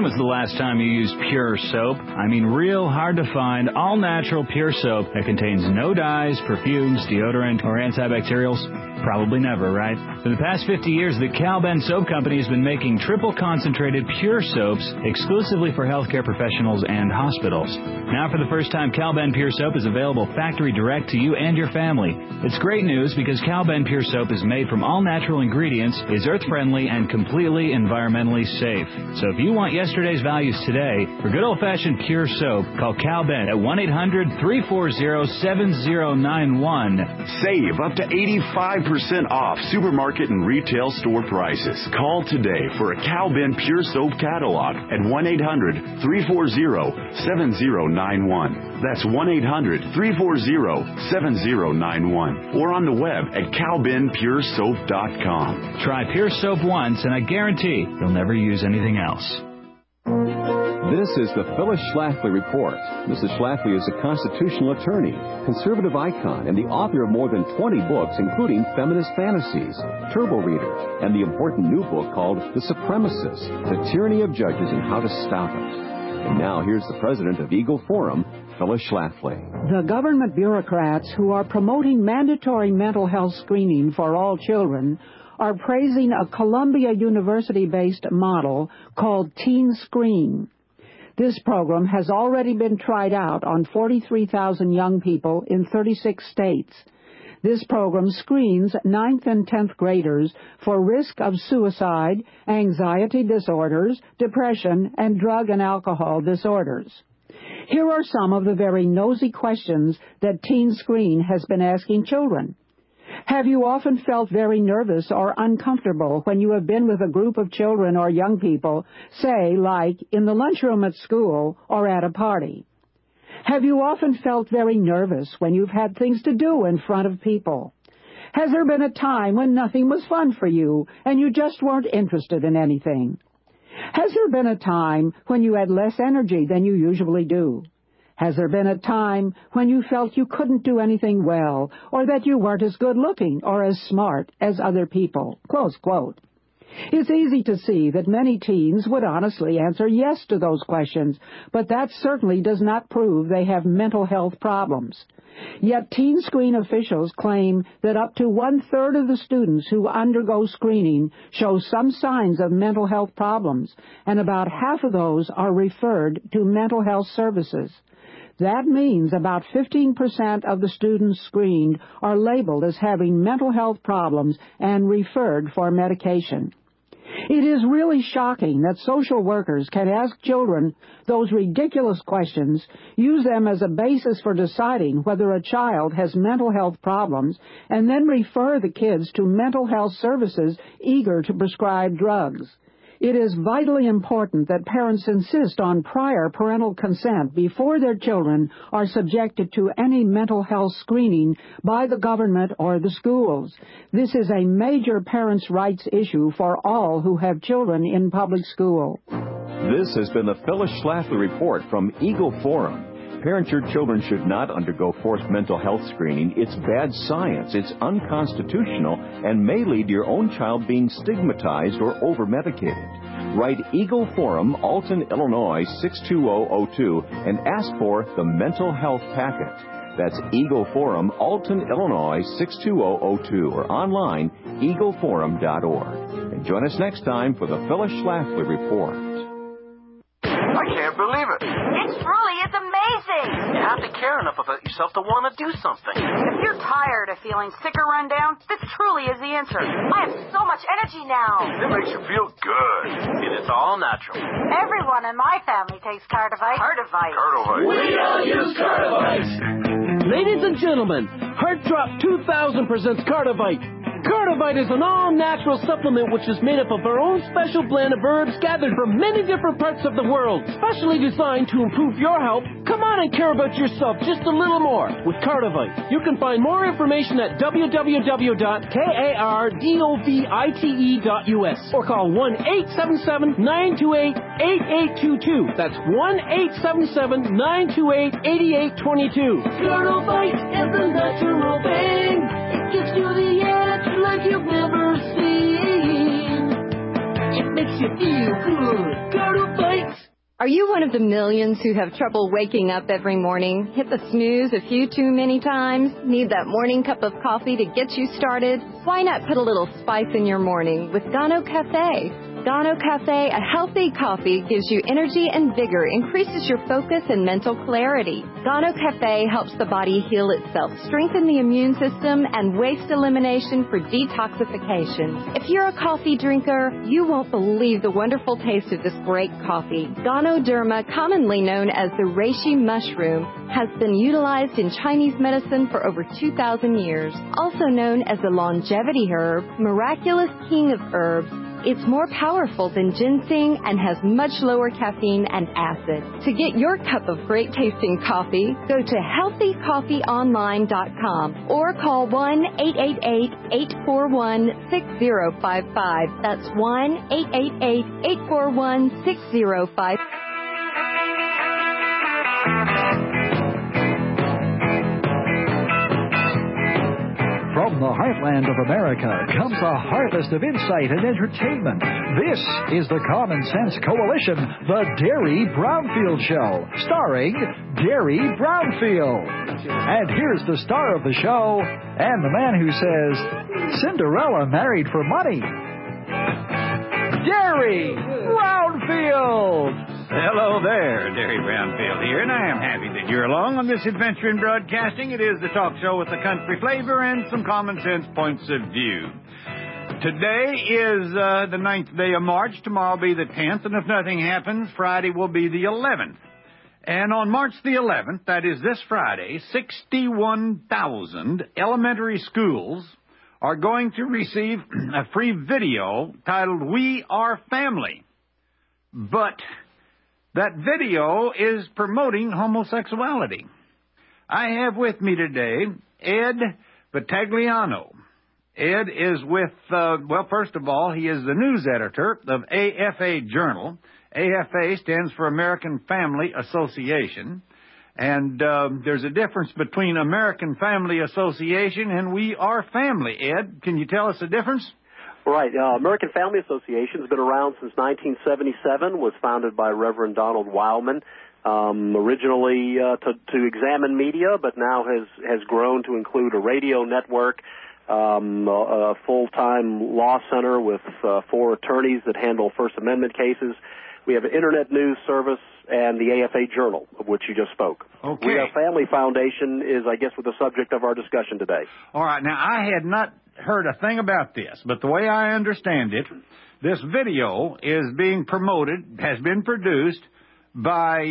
When was the last time you used pure soap? I mean real hard to find, all-natural pure soap that contains no dyes, perfumes, deodorant, or antibacterials? Probably never, right? For the past 50 years, the Cal-Ben Soap Company has been making triple concentrated pure soaps exclusively for healthcare professionals and hospitals. Now, for the first time, Cal-Ben Pure Soap is available factory direct to you and your family. It's great news because Cal-Ben Pure Soap is made from all-natural ingredients, is earth-friendly, and completely environmentally safe. So if you want yesterday's values today, for good old-fashioned pure soap, call Cal-Ben at 1-800-340-7091. Save up to 85% off supermarket and retail store prices. Call today for a Cal-Ben Pure Soap catalog at 1-800-340-7091. That's 1-800-340-7091. Or on the web at calbenpuresoap.com. Try pure soap once, and I guarantee you'll never use anything else. This is the Phyllis Schlafly Report. Mrs. Schlafly is a constitutional attorney, conservative icon, and the author of more than 20 books, including Feminist Fantasies, Turbo Reader, and the important new book called The Supremacists, The Tyranny of Judges and How to Stop It. And now here's the president of Eagle Forum, Phyllis Schlafly. The government bureaucrats who are promoting mandatory mental health screening for all children are praising a Columbia University-based model called Teen Screen. This program has already been tried out on 43,000 young people in 36 states. This program screens 9th and 10th graders for risk of suicide, anxiety disorders, depression, and drug and alcohol disorders. Here are some of the very nosy questions that Teen Screen has been asking children. Have you often felt very nervous or uncomfortable when you have been with a group of children or young people, say, like in the lunchroom at school or at a party? Have you often felt very nervous when you've had things to do in front of people? Has there been a time when nothing was fun for you and you just weren't interested in anything? Has there been a time when you had less energy than you usually do? Has there been a time when you felt you couldn't do anything well, or that you weren't as good-looking or as smart as other people? Close quote. It's easy to see that many teens would honestly answer yes to those questions, but that certainly does not prove they have mental health problems. Yet Teen Screen officials claim that up to 1/3 of the students who undergo screening show some signs of mental health problems, and about half of those are referred to mental health services. That means about 15% of the students screened are labeled as having mental health problems and referred for medication. It is really shocking that social workers can ask children those ridiculous questions, use them as a basis for deciding whether a child has mental health problems, and then refer the kids to mental health services eager to prescribe drugs. It is vitally important that parents insist on prior parental consent before their children are subjected to any mental health screening by the government or the schools. This is a major parents' rights issue for all who have children in public school. This has been the Phyllis Schlafly Report from Eagle Forum. Parents, your children should not undergo forced mental health screening. It's bad science, it's unconstitutional, and may lead to your own child being stigmatized or over-medicated. Write Eagle Forum, Alton, Illinois, 62002, and ask for the Mental Health Packet. That's Eagle Forum, Alton, Illinois, 62002, or online, eagleforum.org. And join us next time for the Phyllis Schlafly Report. I can't believe it. It truly is amazing. You have to care enough about yourself to want to do something. If you're tired of feeling sick or run down, this truly is the answer. I have so much energy now. It makes you feel good. And it's all natural. Everyone in my family takes Cardivite. Cardivite. We all use Cardivite. Ladies and gentlemen, Heart Drop 2000 presents Cardivite. Cardivite is an all-natural supplement which is made up of our own special blend of herbs gathered from many different parts of the world, specially designed to improve your health. Come on and care about yourself just a little more with Cardivite. You can find more information at www.kardovite.us or call 1-877-928-8822. That's 1-877-928-8822. Cardivite is a natural thing. It gives you the edge like you've never seen. It makes you feel good. Cardivite. Are you one of the millions who have trouble waking up every morning, hit the snooze a few too many times, need that morning cup of coffee to get you started? Why not put a little spice in your morning with Gano Cafe? Gano Cafe, a healthy coffee, gives you energy and vigor, increases your focus and mental clarity. Gano Cafe helps the body heal itself, strengthen the immune system, and waste elimination for detoxification. If you're a coffee drinker, you won't believe the wonderful taste of this great coffee. Ganoderma, commonly known as the reishi mushroom, has been utilized in Chinese medicine for over 2,000 years. Also known as the longevity herb, miraculous king of herbs, it's more powerful than ginseng and has much lower caffeine and acid. To get your cup of great tasting coffee, go to healthycoffeeonline.com or call 1-888-841-6055. That's 1-888-841-6055. From the heartland of America comes a harvest of insight and entertainment. This is the Common Sense Coalition, the Derry Brownfield Show, starring Derry Brownfield. And here's the star of the show, and the man who says, Cinderella married for money, Derry Brownfield. Hello there, Derry Brownfield here, and I am happy that you're along on this adventure in broadcasting. It is the talk show with the country flavor and some common sense points of view. Today is the 9th day of March. Tomorrow will be the 10th, and if nothing happens, Friday will be the 11th. And on March the 11th, that is this Friday, 61,000 elementary schools are going to receive a free video titled We Are Family. But that video is promoting homosexuality. I have with me today Ed Battagliano. Ed is with, first of all, he is the news editor of AFA Journal. AFA stands for American Family Association. And there's a difference between American Family Association and We Are Family. Ed, can you tell us the difference? Right. American Family Association has been around since 1977, was founded by Reverend Donald Wildman, originally to examine media, but now has grown to include a radio network, a full-time law center with 4 attorneys that handle First Amendment cases. We have an Internet news service and the AFA Journal, of which you just spoke. Okay. We Are Family Foundation is, I guess, the subject of our discussion today. All right. Now, I had not heard a thing about this, but the way I understand it, this video is being promoted, has been produced by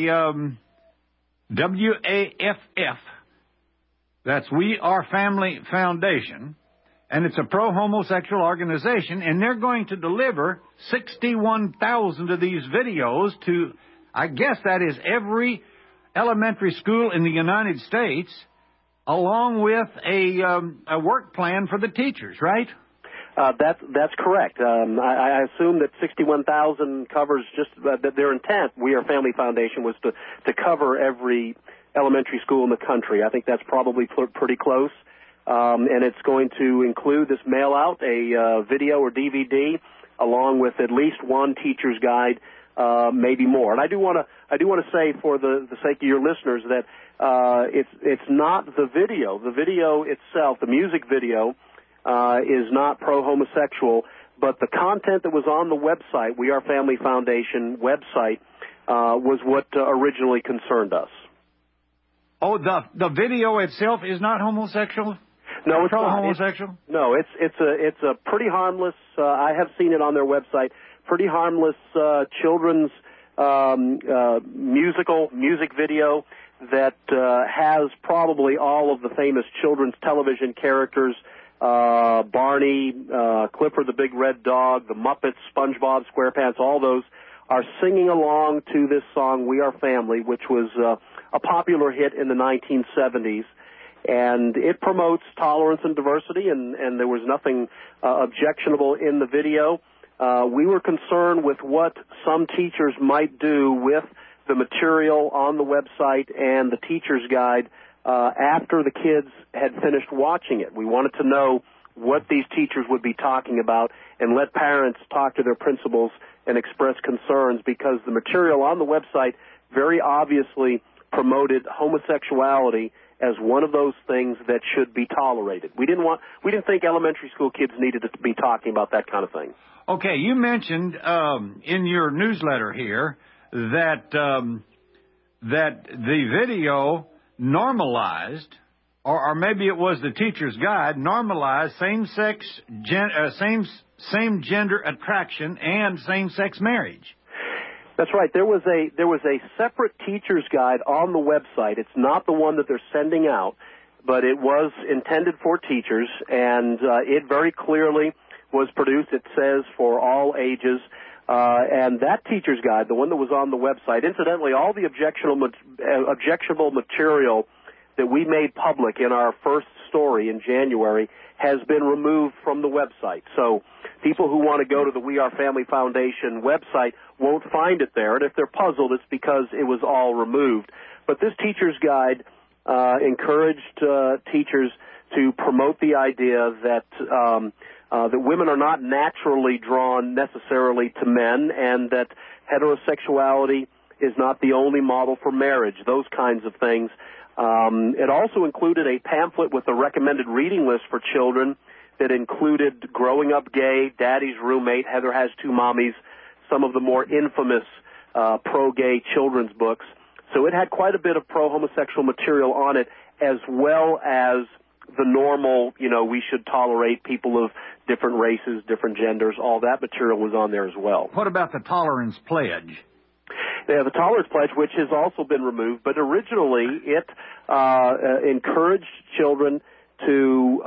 WAFF, that's We Are Family Foundation, and it's a pro-homosexual organization, and they're going to deliver 61,000 of these videos to, I guess that is every elementary school in the United States, along with a work plan for the teachers, right? That's correct. I assume that 61,000 covers just that their intent. We Are Family Foundation was to cover every elementary school in the country. I think that's probably pretty close. And it's going to include this mail out, a video or DVD, along with at least one teacher's guide, maybe more. And I do want to say, for the sake of your listeners, that it's not the video. The video itself, the music video, is not pro-homosexual, but the content that was on the website, We Are Family Foundation website, was what originally concerned us. Oh, the video itself is not homosexual? No, it's pro-homosexual? No, it's a pretty harmless. I have seen it on their website. Pretty harmless children's music video that has probably all of the famous children's television characters: Barney, Clifford the Big Red Dog, the Muppets, SpongeBob SquarePants. All those are singing along to this song "We Are Family," which was a popular hit in the 1970s. And it promotes tolerance and diversity, and there was nothing objectionable in the video. We were concerned with what some teachers might do with the material on the website and the teacher's guide after the kids had finished watching it. We wanted to know what these teachers would be talking about and let parents talk to their principals and express concerns, because the material on the website very obviously promoted homosexuality as one of those things that should be tolerated. We didn't think elementary school kids needed to be talking about that kind of thing. Okay, you mentioned in your newsletter here that that the video normalized, or maybe it was the teacher's guide, normalized same gender attraction and same-sex marriage. That's right. There was a separate teacher's guide on the website. It's not the one that they're sending out, but it was intended for teachers, and it very clearly was produced. It says for all ages. And that teacher's guide, the one that was on the website, incidentally, all the objectionable material that we made public in our first story in January has been removed from the website. So people who want to go to the We Are Family Foundation website won't find it there. And if they're puzzled, it's because it was all removed. But this teacher's guide encouraged teachers to promote the idea that that women are not naturally drawn necessarily to men, and that heterosexuality is not the only model for marriage, those kinds of things. It also included a pamphlet with a recommended reading list for children that included Growing Up Gay, Daddy's Roommate, Heather Has Two Mommies, some of the more infamous pro-gay children's books. So it had quite a bit of pro-homosexual material on it, as well as the normal, we should tolerate people of different races, different genders. All that material was on there as well. What about the Tolerance Pledge? They have a Tolerance Pledge, which has also been removed, but originally it encouraged children to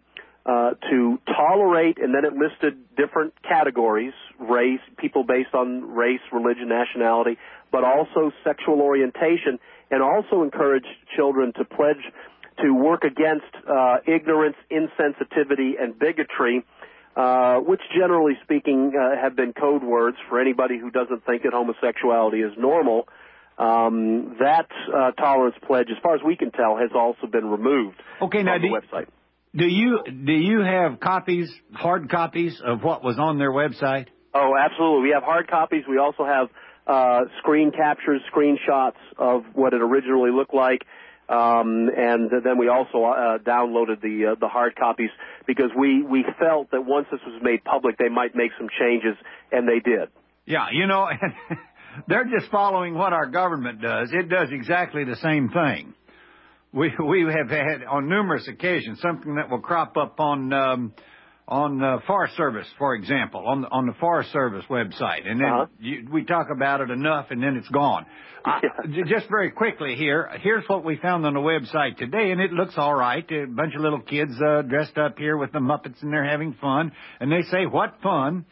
tolerate, and then it listed different categories: race, people based on race, religion, nationality, but also sexual orientation, and also encouraged children to pledge to work against ignorance, insensitivity, and bigotry, which generally speaking have been code words for anybody who doesn't think that homosexuality is normal. That Tolerance Pledge, as far as we can tell, has also been removed from the website. Do you have copies, hard copies of what was on their website? Oh, absolutely. We have hard copies. We also have screen captures, screenshots of what it originally looked like. And then we also downloaded the hard copies, because we felt that once this was made public, they might make some changes, and they did. Yeah, they're just following what our government does. It does exactly the same thing. We have had on numerous occasions something that will crop up on Forest Service, for example, on the Forest Service website, and then we talk about it enough, and then it's gone. Just very quickly here's what we found on the website today, and it looks all right. A bunch of little kids dressed up here with the Muppets, and they're having fun, and they say, "What fun!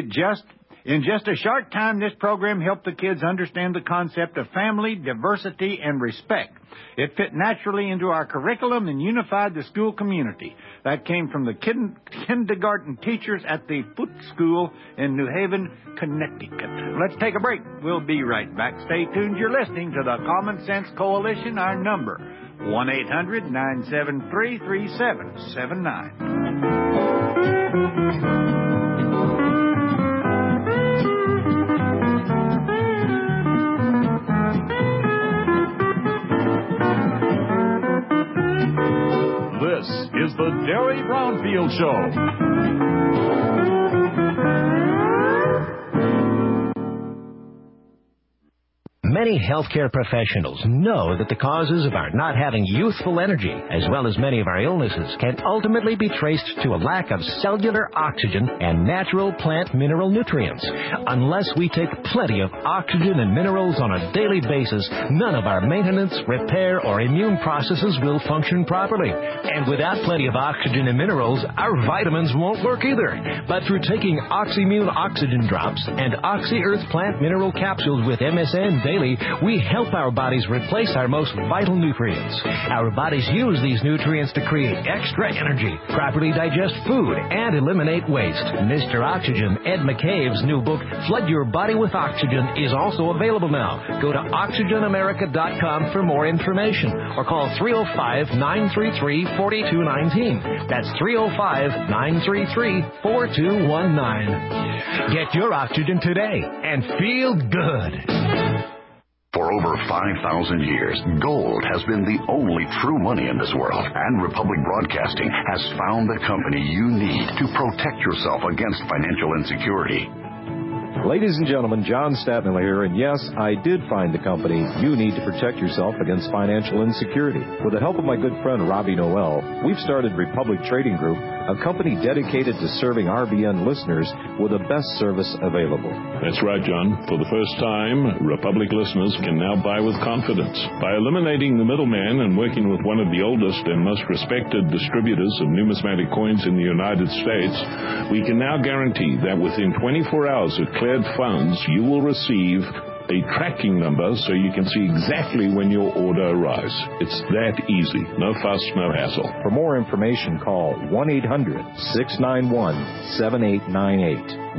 In just a short time, this program helped the kids understand the concept of family, diversity, and respect. It fit naturally into our curriculum and unified the school community." That came from the kindergarten teachers at the Foot School in New Haven, Connecticut. Let's take a break. We'll be right back. Stay tuned. You're listening to the Common Sense Coalition. Our number, 1-800-973-3779. This is the Derry Brownfield Show. Many healthcare professionals know that the causes of our not having youthful energy, as well as many of our illnesses, can ultimately be traced to a lack of cellular oxygen and natural plant mineral nutrients. Unless we take plenty of oxygen and minerals on a daily basis, none of our maintenance, repair, or immune processes will function properly. And without plenty of oxygen and minerals, our vitamins won't work either. But through taking OxyMune oxygen drops and OxyEarth plant mineral capsules with MSM daily, daily, we help our bodies replace our most vital nutrients. Our bodies use these nutrients to create extra energy, properly digest food, and eliminate waste. Mr. Oxygen, Ed McCabe's new book, Flood Your Body with Oxygen, is also available now. Go to OxygenAmerica.com for more information or call 305-933-4219. That's 305-933-4219. Get your oxygen today and feel good. For over 5,000 years, gold has been the only true money in this world, and Republic Broadcasting has found the company you need to protect yourself against financial insecurity. Ladies and gentlemen, John Stadtmiller here, and yes, I did find the company you need to protect yourself against financial insecurity. With the help of my good friend Robbie Noel, we've started Republic Trading Group, a company dedicated to serving RBN listeners with the best service available. That's right, John. For the first time, Republic listeners can now buy with confidence. By eliminating the middleman and working with one of the oldest and most respected distributors of numismatic coins in the United States, we can now guarantee that within 24 hours of cleared funds, you will receive a tracking number so you can see exactly when your order arrives. It's that easy. No fuss, no hassle. For more information, call 1-800-691-7898.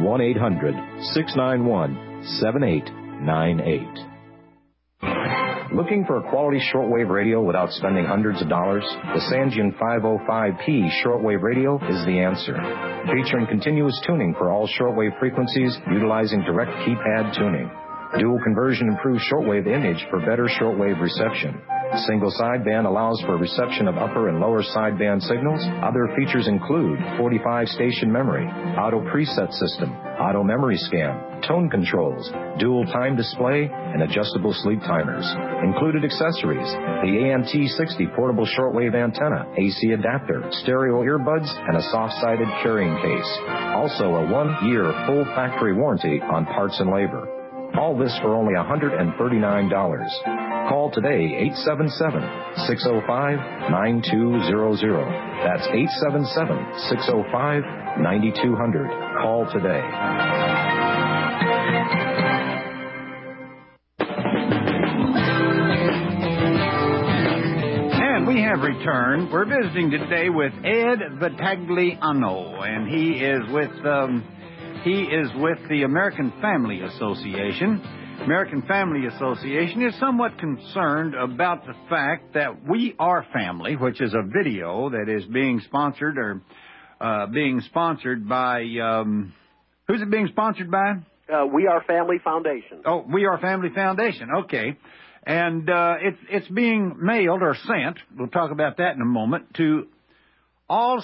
1-800-691-7898. Looking for a quality shortwave radio without spending hundreds of dollars? The Sangean 505P shortwave radio is the answer. Featuring continuous tuning for all shortwave frequencies utilizing direct keypad tuning. Dual conversion improves shortwave image for better shortwave reception. Single sideband allows for reception of upper and lower sideband signals. Other features include 45-station memory, auto preset system, auto memory scan, tone controls, dual time display, and adjustable sleep timers. Included accessories: the AMT-60 portable shortwave antenna, AC adapter, stereo earbuds, and a soft-sided carrying case. Also a 1-year full factory warranty on parts and labor. All this for only $139. Call today, 877-605-9200. That's 877-605-9200. Call today. And we have returned. We're visiting today with Ed Vitagliano, and he is with the American Family Association. American Family Association is somewhat concerned about the fact that We Are Family, which is a video that is being sponsored by, who's it being sponsored by? We Are Family Foundation. Oh, We Are Family Foundation, okay. And it's being mailed or sent, we'll talk about that in a moment, to all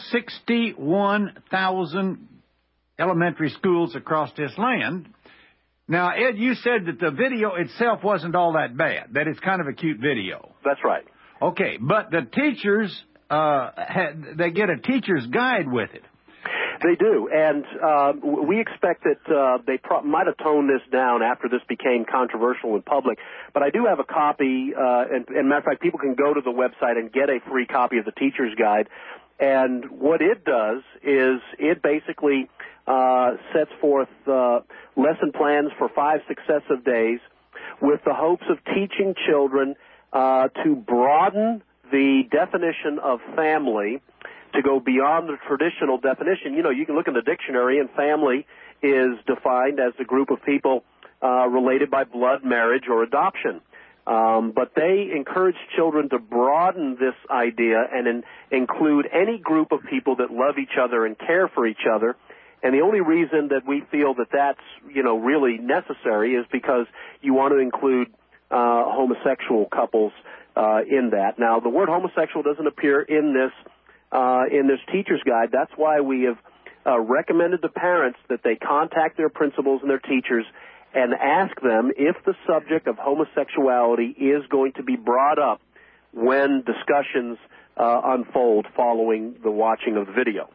61,000 elementary schools across this land. Now, Ed, you said that the video itself wasn't all that bad, that it's kind of a cute video. That's right. Okay, but the teachers, they get a teacher's guide with it. They do, and we expect that they might have toned this down after this became controversial in public. But I do have a copy, and matter of fact, people can go to the website and get a free copy of the teacher's guide. And what it does is it basically sets forth lesson plans for 5 successive days with the hopes of teaching children to broaden the definition of family, to go beyond the traditional definition. You know, you can look in the dictionary, and family is defined as the group of people related by blood, marriage, or adoption. But they encourage children to broaden this idea and include any group of people that love each other and care for each other. And the only reason that we feel that that's, really necessary is because you want to include homosexual couples in that. Now, the word homosexual doesn't appear in this teacher's guide. That's why we have recommended to parents that they contact their principals and their teachers and ask them if the subject of homosexuality is going to be brought up when discussions unfold following the watching of the video.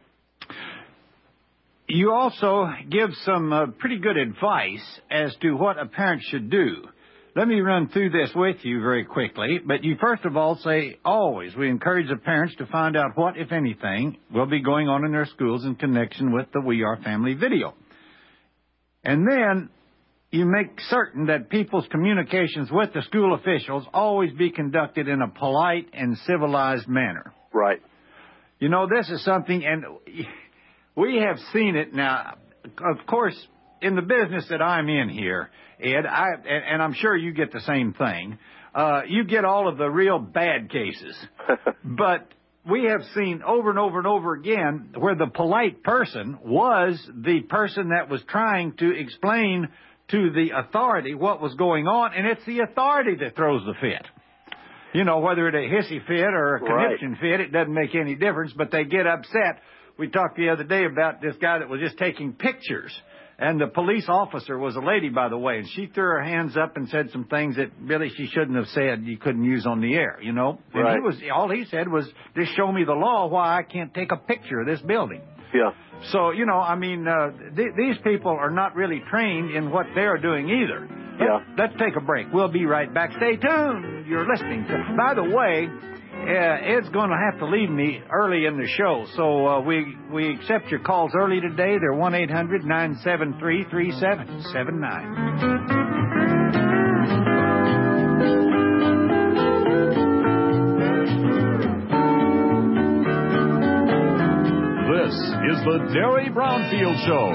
You also give some pretty good advice as to what a parent should do. Let me run through this with you very quickly, but you first of all say always we encourage the parents to find out what, if anything, will be going on in their schools in connection with the We Are Family video. And then you make certain that people's communications with the school officials always be conducted in a polite and civilized manner. Right. You know, this is something, and we have seen it now. Of course, in the business that I'm in here, Ed, and I'm sure you get the same thing, you get all of the real bad cases. But we have seen over and over and over again where the polite person was the person that was trying to explain to the authority what was going on, and it's the authority that throws the fit. You know, whether it's a hissy fit or a conniption fit, it doesn't make any difference, but they get upset. We talked the other day about this guy that was just taking pictures, and the police officer was a lady, by the way, and she threw her hands up and said some things that really she shouldn't have said you couldn't use on the air, you know. And all he said was, just show me the law why I can't take a picture of this building. Yeah. So, you know, I mean, these people are not really trained in what they're doing either. Yeah. Let's take a break. We'll be right back. Stay tuned. You're listening to... By the way, Ed's going to have to leave me early in the show, so we accept your calls early today. They're 1-800-973-3779. This is the Derry Brownfield Show.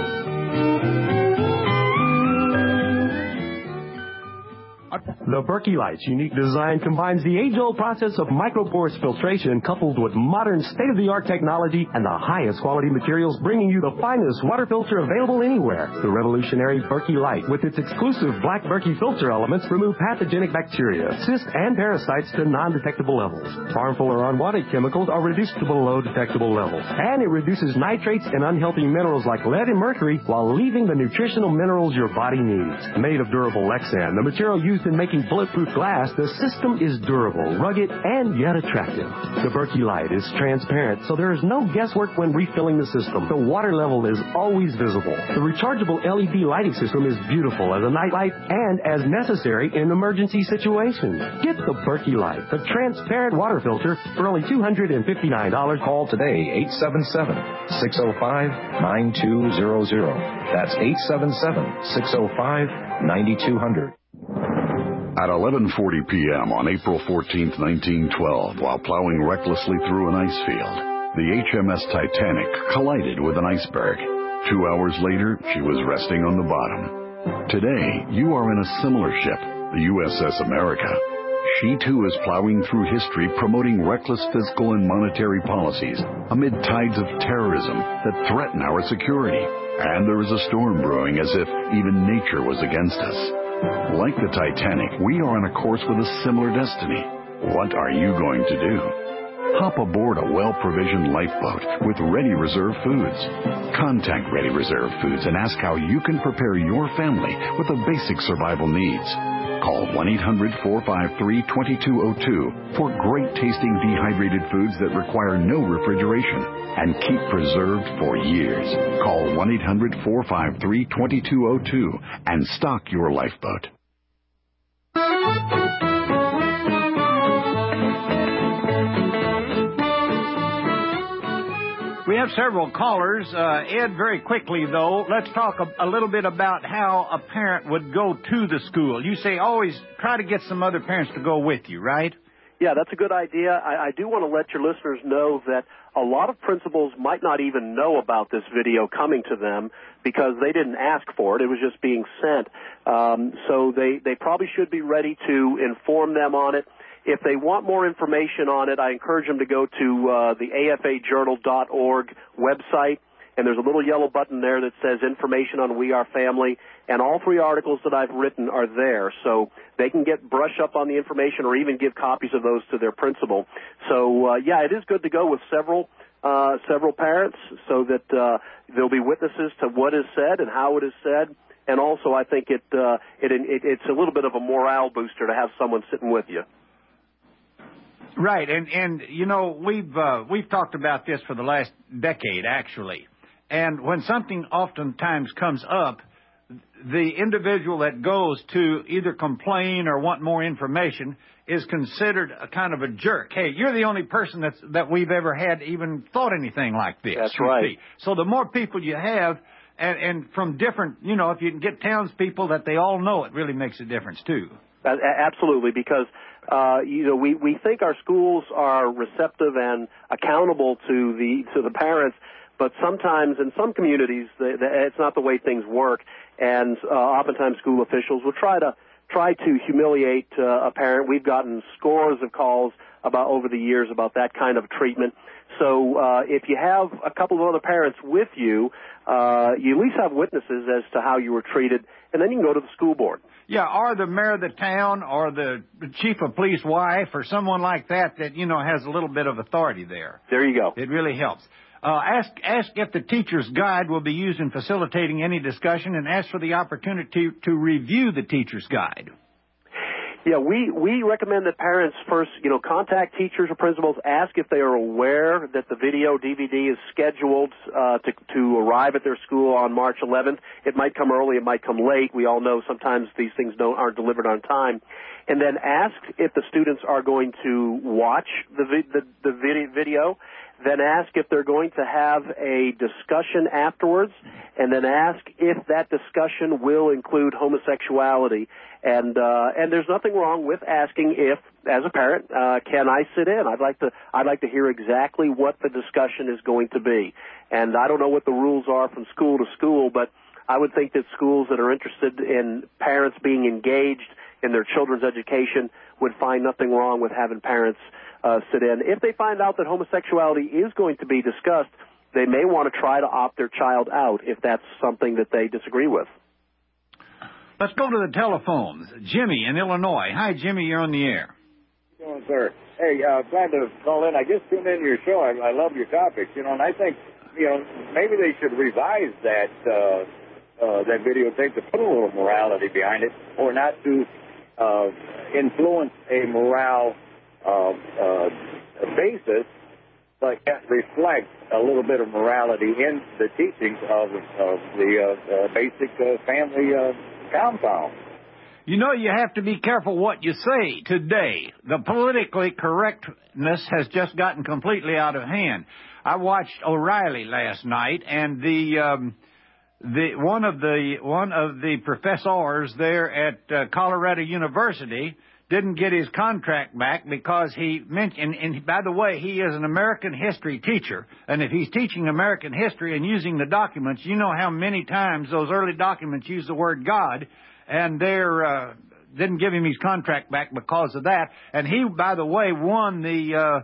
The Berkey Light's unique design combines the age-old process of microporous filtration coupled with modern state-of-the-art technology and the highest quality materials, bringing you the finest water filter available anywhere. The revolutionary Berkey Light, with its exclusive black Berkey filter elements, remove pathogenic bacteria, cysts, and parasites to non-detectable levels. Harmful or unwanted chemicals are reduced to below detectable levels. And it reduces nitrates and unhealthy minerals like lead and mercury while leaving the nutritional minerals your body needs. Made of durable Lexan, the material used in making bulletproof glass, the system is durable, rugged, and yet attractive. The Berkey Light is transparent, so there is no guesswork when refilling the system. The water level is always visible. The rechargeable LED lighting system is beautiful as a nightlight and as necessary in emergency situations. Get the Berkey Light, the transparent water filter, for only $259. Call today, 877-605-9200. That's 877-605-9200. At 11:40 p.m. on April 14th, 1912, while plowing recklessly through an ice field, the HMS Titanic collided with an iceberg. 2 hours later, she was resting on the bottom. Today, you are in a similar ship, the USS America. She, too, is plowing through history, promoting reckless fiscal and monetary policies amid tides of terrorism that threaten our security. And there is a storm brewing as if even nature was against us. Like the Titanic, we are on a course with a similar destiny. What are you going to do? Hop aboard a well-provisioned lifeboat with Ready Reserve Foods. Contact Ready Reserve Foods and ask how you can prepare your family with the basic survival needs. Call 1-800-453-2202 for great-tasting dehydrated foods that require no refrigeration and keep preserved for years. Call 1-800-453-2202 and stock your lifeboat. We have several callers. Ed, very quickly, though, let's talk a little bit about how a parent would go to the school. You say always try to get some other parents to go with you, right? Yeah, that's a good idea. I do want to let your listeners know that a lot of principals might not even know about this video coming to them because they didn't ask for it. It was just being sent. So they probably should be ready to inform them on it. If they want more information on it, I encourage them to go to the afajournal.org website, and there's a little yellow button there that says information on We Are Family, and all 3 articles that I've written are there, so they can brush up on the information or even give copies of those to their principal. So, yeah, it is good to go with several parents so that there'll be witnesses to what is said and how it is said, and also I think it's a little bit of a morale booster to have someone sitting with you. Right, and you know, we've talked about this for the last decade, actually. And when something oftentimes comes up, the individual that goes to either complain or want more information is considered a kind of a jerk. Hey, you're the only person that we've ever had even thought anything like this. That's right. So the more people you have, and from different, if you can get townspeople that they all know, it really makes a difference too. Absolutely, because we think our schools are receptive and accountable to the parents, but sometimes in some communities it's not the way things work, and oftentimes school officials will try to humiliate a parent. We've gotten scores of calls over the years about that kind of treatment. So if you have a couple of other parents with you, you at least have witnesses as to how you were treated, and then you can go to the school board. Yeah, or the mayor of the town, or the chief of police wife, or someone like that has a little bit of authority there. There you go. It really helps. Ask if the teacher's guide will be used in facilitating any discussion, and ask for the opportunity to review the teacher's guide. Yeah, we recommend that parents first, contact teachers or principals, ask if they are aware that the video DVD is scheduled to arrive at their school on March 11th. It might come early, it might come late. We all know sometimes these things aren't delivered on time. And then ask if the students are going to watch the video. Then ask if they're going to have a discussion afterwards, and then ask if that discussion will include homosexuality. And there's nothing wrong with asking if, as a parent, can I sit in? I'd like to hear exactly what the discussion is going to be. And I don't know what the rules are from school to school, but I would think that schools that are interested in parents being engaged in their children's education would find nothing wrong with having parents sit in. If they find out that homosexuality is going to be discussed, they may want to try to opt their child out if that's something that they disagree with. Let's go to the telephones. Jimmy in Illinois. Hi, Jimmy. You're on the air. How you doing, sir? Hey, glad to call in. I just tuned in your show. I love your topics, and I think, maybe they should revise that videotape to put a little morality behind it, or not to influence a morale basis, but yet reflect a little bit of morality in the teachings of the basic family compound. You have to be careful what you say today. The politically correctness has just gotten completely out of hand. I watched O'Reilly last night, and one of the professors there at Colorado University didn't get his contract back because he mentioned, and by the way, he is an American history teacher, and if he's teaching American history and using the documents, you know how many times those early documents use the word God, and they're didn't give him his contract back because of that. And he, by the way, won the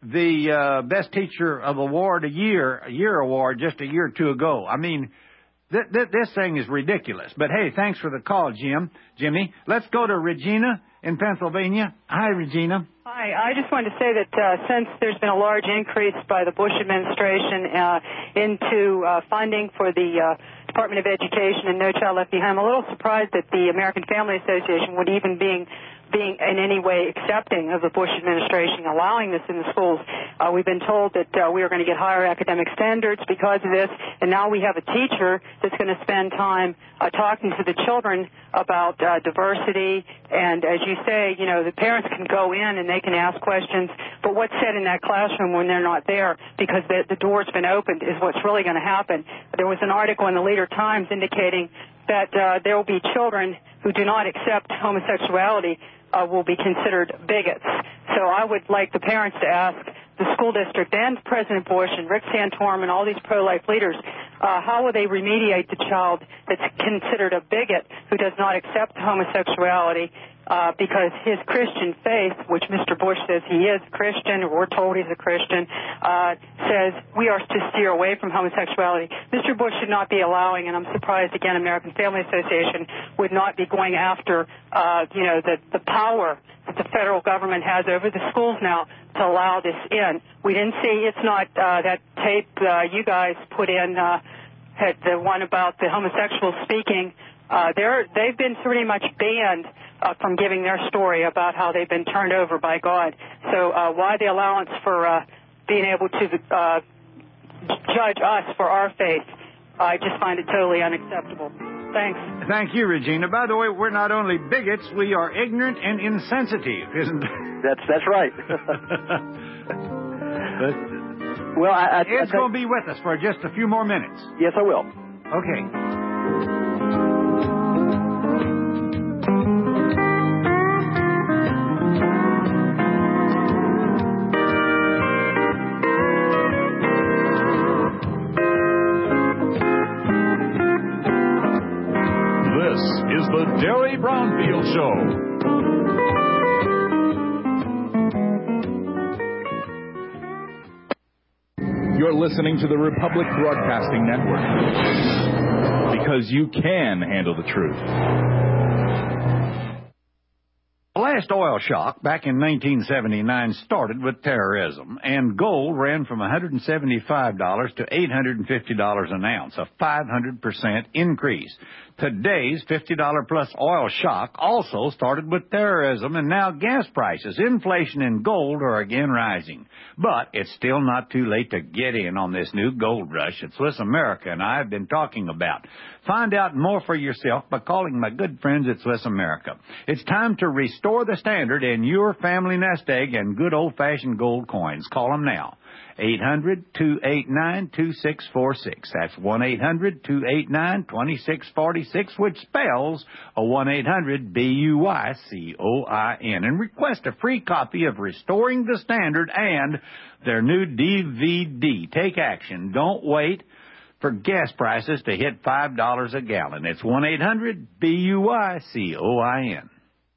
best teacher of award a year award just a year or two ago. I mean, this thing is ridiculous. But hey, thanks for the call, Jimmy. Let's go to Regina in Pennsylvania. Hi, Regina. Hi. I just wanted to say that since there's been a large increase by the Bush administration into funding for the Department of Education and No Child Left Behind, I'm a little surprised that the American Family Association would even being in any way accepting of the Bush administration allowing this in the schools. We've been told that we are going to get higher academic standards because of this, and now we have a teacher that's going to spend time talking to the children about diversity. And as you say, the parents can go in and they can ask questions, but what's said in that classroom when they're not there because the door's been opened is what's really going to happen. There was an article in the Leader Times indicating that there will be children who do not accept homosexuality will be considered bigots. So I would like the parents to ask the school district and President Bush and Rick Santorum and all these pro-life leaders, how will they remediate the child that's considered a bigot who does not accept homosexuality because his Christian faith, which Mr. Bush says he is Christian, or we're told he's a Christian, says we are to steer away from homosexuality. Mr. Bush should not be allowing, and I'm surprised, again, American Family Association would not be going after, the power that the federal government has over the schools now to allow this in. We didn't see, it's not that tape you guys put in, had the one about the homosexual speaking. They've been pretty much banned from giving their story about how they've been turned over by God. So why the allowance for being able to judge us for our faith? I just find it totally unacceptable. Thanks. Thank you, Regina. By the way, we're not only bigots, we are ignorant and insensitive, isn't it? That's right. Well, Ed's going to be with us for just a few more minutes. Yes, I will. Okay. This is the Derry Brownfield Show. You're listening to the Republic Broadcasting Network. Because you can handle the truth. The last oil shock back in 1979 started with terrorism, and gold ran from $175 to $850 an ounce, a 500% increase. Today's $50 plus oil shock also started with terrorism, and now gas prices, inflation, and gold are again rising. But it's still not too late to get in on this new gold rush that Swiss America and I have been talking about. Find out more for yourself by calling my good friends at Swiss America. It's time to restore the standard in your family nest egg and good old-fashioned gold coins. Call them now. 800-289-2646. That's 1-800-289-2646, which spells a 1-800-BUYCOIN. And request a free copy of Restoring the Standard and their new DVD. Take action. Don't wait for gas prices to hit $5 a gallon. It's 1-800-BUYCOIN.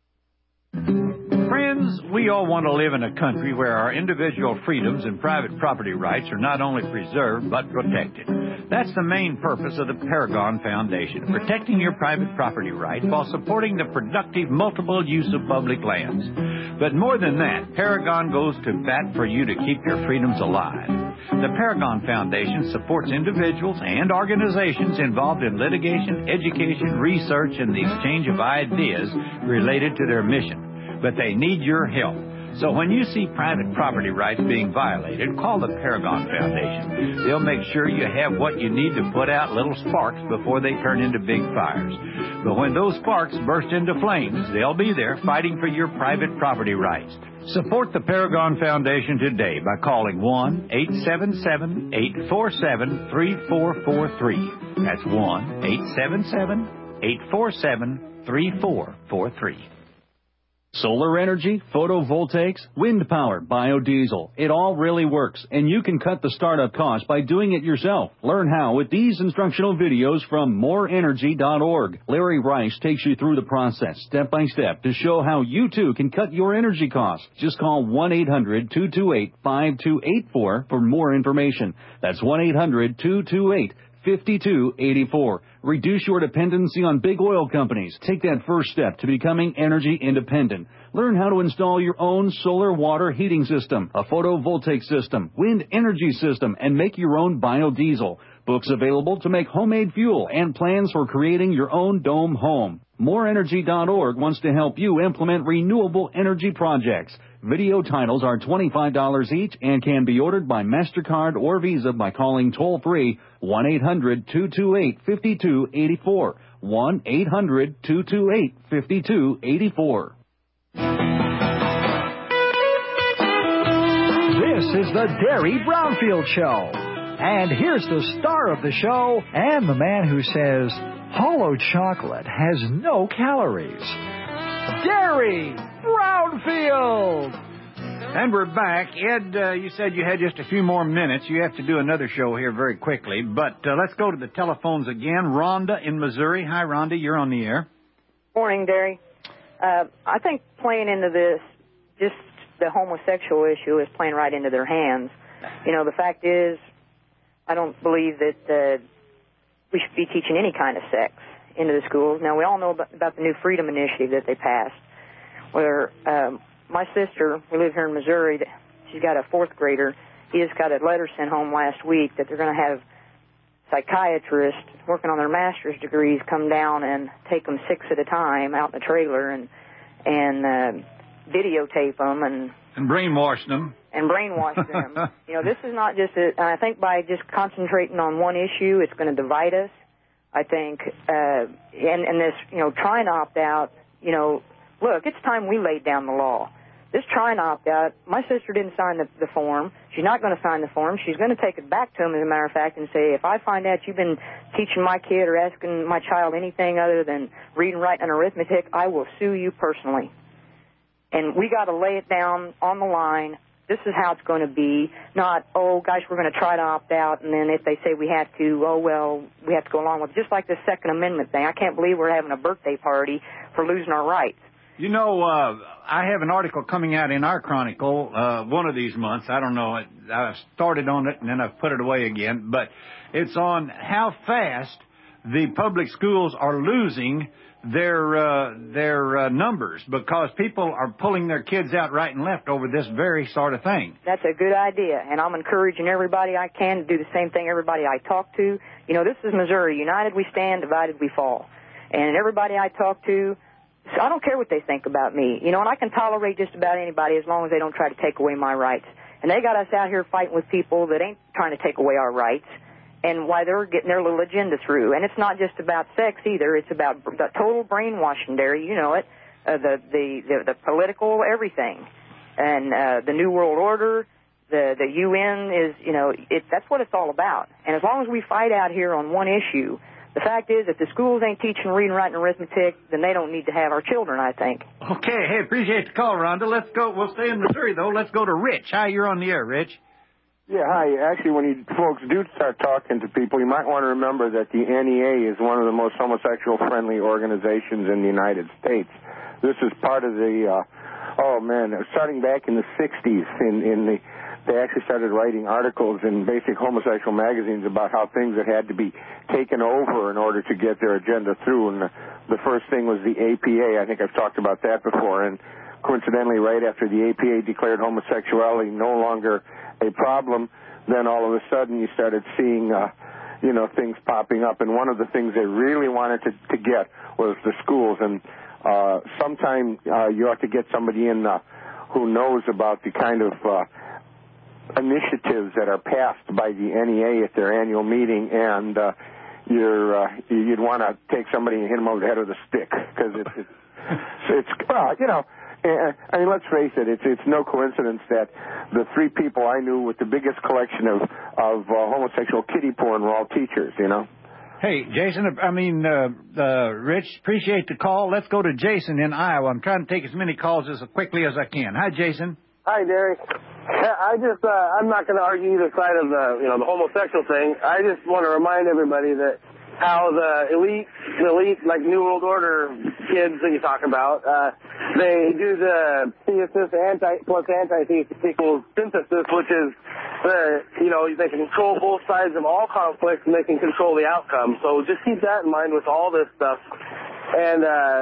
Friends, we all want to live in a country where our individual freedoms and private property rights are not only preserved but protected. That's the main purpose of the Paragon Foundation, protecting your private property rights while supporting the productive multiple use of public lands. But more than that, Paragon goes to bat for you to keep your freedoms alive. The Paragon Foundation supports individuals and organizations involved in litigation, education, research, and the exchange of ideas related to their mission. But they need your help. So when you see private property rights being violated, call the Paragon Foundation. They'll make sure you have what you need to put out little sparks before they turn into big fires. But when those sparks burst into flames, they'll be there fighting for your private property rights. Support the Paragon Foundation today by calling 1-877-847-3443. That's 1-877-847-3443. Solar energy, photovoltaics, wind power, biodiesel. It all really works, and you can cut the startup cost by doing it yourself. Learn how with these instructional videos from moreenergy.org. Larry Rice takes you through the process, step by step, to show how you too can cut your energy costs. Just call 1-800-228-5284 for more information. That's 1-800-228-5284. Reduce your dependency on big oil companies. Take that first step to becoming energy independent. Learn how to install your own solar water heating system, a photovoltaic system, wind energy system, and make your own biodiesel. Books available to make homemade fuel and plans for creating your own dome home. MoreEnergy.org wants to help you implement renewable energy projects. Video titles are $25 each and can be ordered by MasterCard or Visa by calling toll-free 1-800-228-5284. 1-800-228-5284. This is the Derry Brownfield Show. And here's the star of the show and the man who says hollow chocolate has no calories. Derry Brownfield! And we're back. Ed, you said you had just a few more minutes. You have to do another show here very quickly. But let's go to the telephones again. Rhonda in Missouri. Hi, Rhonda. You're on the air. Morning, Derry. I think playing into this, just the homosexual issue is playing right into their hands. You know, the fact is, I don't believe that we should be teaching any kind of sex into the schools. Now, we all know about the new Freedom Initiative that they passed, where my sister, we live here in Missouri, she's got a fourth grader. He just got a letter sent home last week that they're going to have psychiatrists working on their master's degrees come down and take them 6 at a time out in the trailer and videotape them and brainwash them. And brainwash them. You know, this is not just I think by just concentrating on one issue, it's going to divide us. I think, and this, you know, trying to opt out, you know, look, it's time we laid down the law. Just try and opt out. My sister didn't sign the form. She's not going to sign the form. She's going to take it back to him, as a matter of fact, and say, if I find out you've been teaching my kid or asking my child anything other than reading, writing, and arithmetic, I will sue you personally. And we got to lay it down on the line. This is how it's going to be. Not, oh, gosh, we're going to try to opt out, and then if they say we have to, oh, well, we have to go along with it. Just like this Second Amendment thing. I can't believe we're having a birthday party for losing our rights. You know, I have an article coming out in our Chronicle one of these months. I don't know. I started on it, and then I've put it away again. But it's on how fast the public schools are losing their numbers because people are pulling their kids out right and left over this very sort of thing. That's a good idea, and I'm encouraging everybody I can to do the same thing, everybody I talk to. You know, this is Missouri. United we stand, divided we fall. And everybody I talk to, so I don't care what they think about me, you know, and I can tolerate just about anybody as long as they don't try to take away my rights. And they got us out here fighting with people that ain't trying to take away our rights, and why they're getting their little agenda through. And it's not just about sex either. It's about the total brainwashing, Derry. You know it, the political everything, and the New World Order. The UN is, you know, that's what it's all about. And as long as we fight out here on one issue. The fact is, if the schools ain't teaching reading, writing, and arithmetic, then they don't need to have our children, I think. Okay. Hey, appreciate the call, Rhonda. Let's go. We'll stay in Missouri, though. Let's go to Rich. Hi, you're on the air, Rich. Yeah, hi. Actually, when you folks do start talking to people, you might want to remember that the NEA is one of the most homosexual-friendly organizations in the United States. This is part of the, starting back in the 60s, they actually started writing articles in basic homosexual magazines about how things that had to be taken over in order to get their agenda through. And the first thing was the APA. I think I've talked about that before. And coincidentally, right after the APA declared homosexuality no longer a problem, then all of a sudden you started seeing, things popping up. And one of the things they really wanted to get was the schools. And sometime you ought to get somebody in who knows about the kind of initiatives that are passed by the NEA at their annual meeting, and you'd want to take somebody and hit them over the head with a stick, because I mean, let's face it, it's no coincidence that the three people I knew with the biggest collection of homosexual kiddie porn were all teachers, you know. Hey, Jason, Rich, appreciate the call. Let's go to Jason in Iowa. I'm trying to take as many calls as quickly as I can. Hi, Jason. Hi, Derek. I'm not going to argue either side of the homosexual thing. I just want to remind everybody that how the elite, like New World Order kids that you talk about, they do the thesis plus antithesis equals synthesis, which is they can control both sides of all conflicts and they can control the outcome. So just keep that in mind with all this stuff. And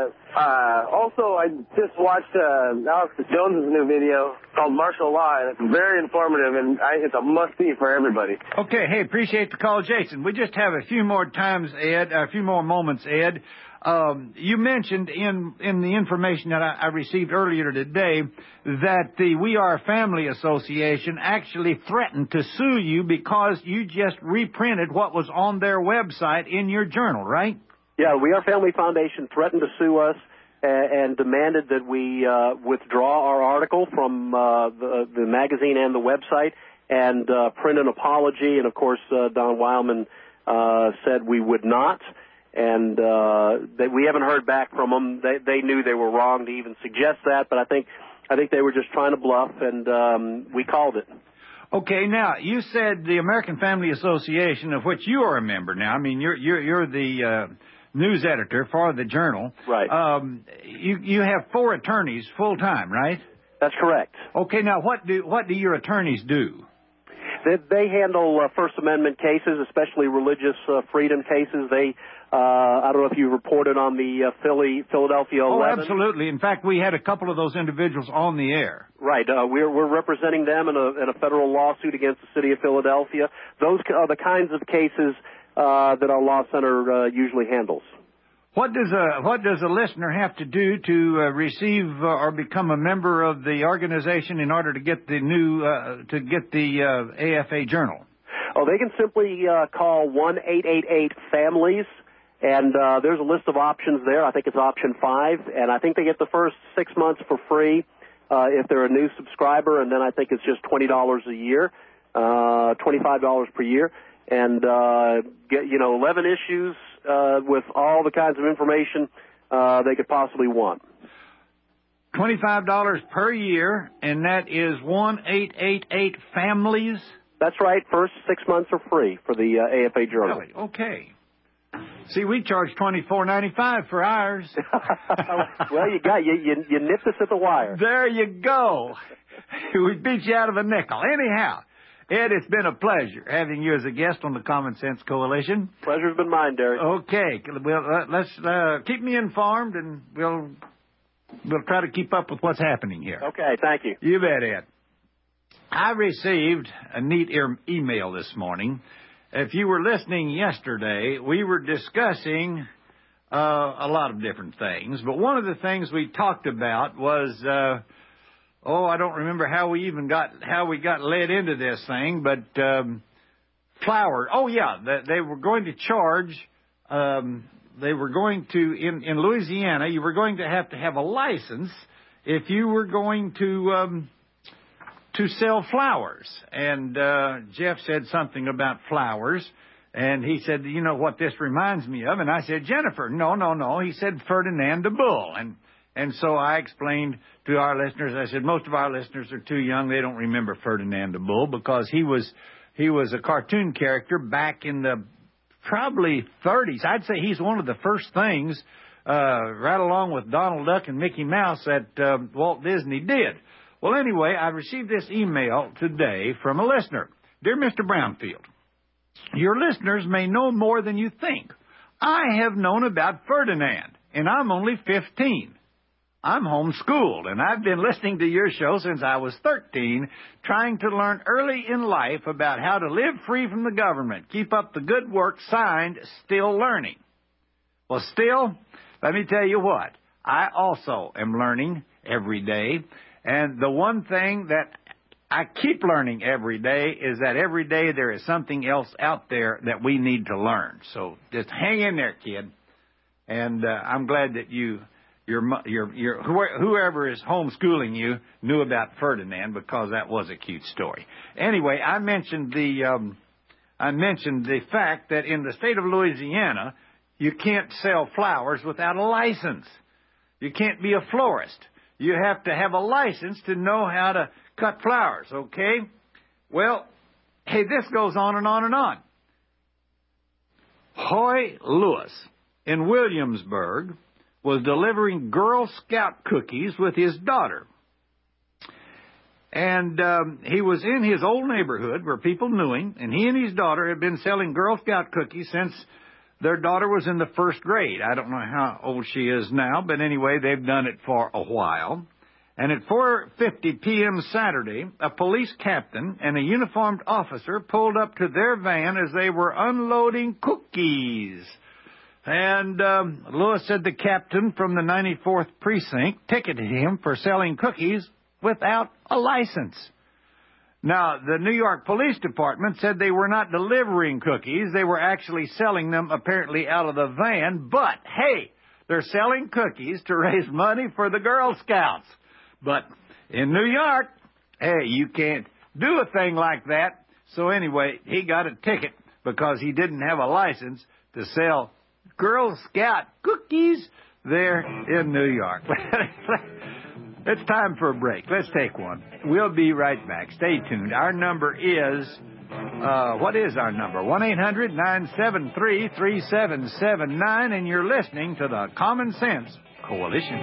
also, I just watched Alex Jones' new video called Martial Law, and it's very informative, and it's a must-see for everybody. Okay, hey, appreciate the call, Jason. We just have a few more moments, Ed. You mentioned in the information that I received earlier today that the We Are Family Association actually threatened to sue you because you just reprinted what was on their website in your journal, right? Yeah, We Are Family Foundation threatened to sue us and demanded that we withdraw our article from the magazine and the website and print an apology. And, of course, Don Wildman said we would not. And that we haven't heard back from them. They knew they were wrong to even suggest that, but I think they were just trying to bluff, and we called it. Okay, now you said the American Family Association, of which you are a member now. I mean, you're the news editor for the Journal. Right. You have 4 attorneys full time, right? That's correct. Okay, now what do your attorneys do? They handle First Amendment cases, especially religious freedom cases. I don't know if you reported on the Philadelphia 11. Oh, absolutely. In fact, we had a couple of those individuals on the air. Right. We're representing them in a federal lawsuit against the city of Philadelphia. Those are the kinds of cases that our law center usually handles. What does a listener have to do to receive or become a member of the organization in order to get the AFA Journal? Oh, they can simply call 1-888-FAMILIES, and there's a list of options there. I think it's option 5, and I think they get the first 6 months for free. if they're a new subscriber, and then I think it's just $20 a year, $25 per year, and get 11 issues with all the kinds of information they could possibly want. $25 per year, and that is 1-888 families. That's right. First 6 months are free for the AFA Journal. Really? Okay. See, we charge $24.95 for ours. Well, you nipped us at the wire. There you go. We beat you out of a nickel. Anyhow, Ed, it's been a pleasure having you as a guest on the Common Sense Coalition. Pleasure's been mine, Derek. Okay. Well, let's keep me informed, and we'll try to keep up with what's happening here. Okay, thank you. You bet, Ed. I received a neat email this morning. If you were listening yesterday, we were discussing a lot of different things, but one of the things we talked about was, I don't remember how we got led into this thing, but flour. Oh yeah, they were going to charge. They were going to in Louisiana. You were going to have a license if you were going to sell flowers. And Jeff said something about flowers, and he said, you know what this reminds me of? And I said, Jennifer. No. He said Ferdinand the Bull. And so I explained to our listeners, I said, most of our listeners are too young. They don't remember Ferdinand the Bull because he was a cartoon character back in the probably 30s. I'd say he's one of the first things, right along with Donald Duck and Mickey Mouse, that Walt Disney did. Well, anyway, I received this email today from a listener. Dear Mr. Brownfield, your listeners may know more than you think. I have known about Ferdinand, and I'm only 15. I'm homeschooled, and I've been listening to your show since I was 13, trying to learn early in life about how to live free from the government. Keep up the good work. Signed, Still Learning. Well, still, let me tell you what. I also am learning every day. And the one thing that I keep learning every day is that every day there is something else out there that we need to learn. So just hang in there, kid. And I'm glad that whoever is homeschooling you knew about Ferdinand, because that was a cute story. Anyway, I mentioned the fact that in the state of Louisiana, you can't sell flowers without a license. You can't be a florist. You have to have a license to know how to cut flowers, okay? Well, hey, this goes on and on and on. Hoy Lewis in Williamsburg was delivering Girl Scout cookies with his daughter. And he was in his old neighborhood where people knew him, and he and his daughter had been selling Girl Scout cookies since their daughter was in the first grade. I don't know how old she is now, but anyway, they've done it for a while. And at 4:50 p.m. Saturday, a police captain and a uniformed officer pulled up to their van as they were unloading cookies. And Lewis said the captain from the 94th Precinct ticketed him for selling cookies without a license. Now, the New York Police Department said they were not delivering cookies. They were actually selling them apparently out of the van. But, hey, they're selling cookies to raise money for the Girl Scouts. But in New York, hey, you can't do a thing like that. So anyway, he got a ticket because he didn't have a license to sell Girl Scout cookies there in New York. It's time for a break. Let's take one. We'll be right back. Stay tuned. Our number is, what is our number? 1-800-973-3779, and you're listening to the Common Sense Coalition.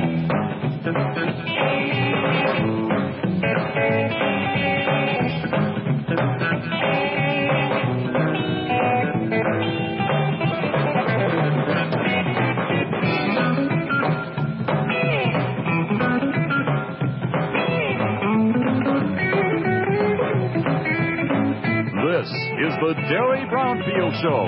This is the Derry Brownfield Show.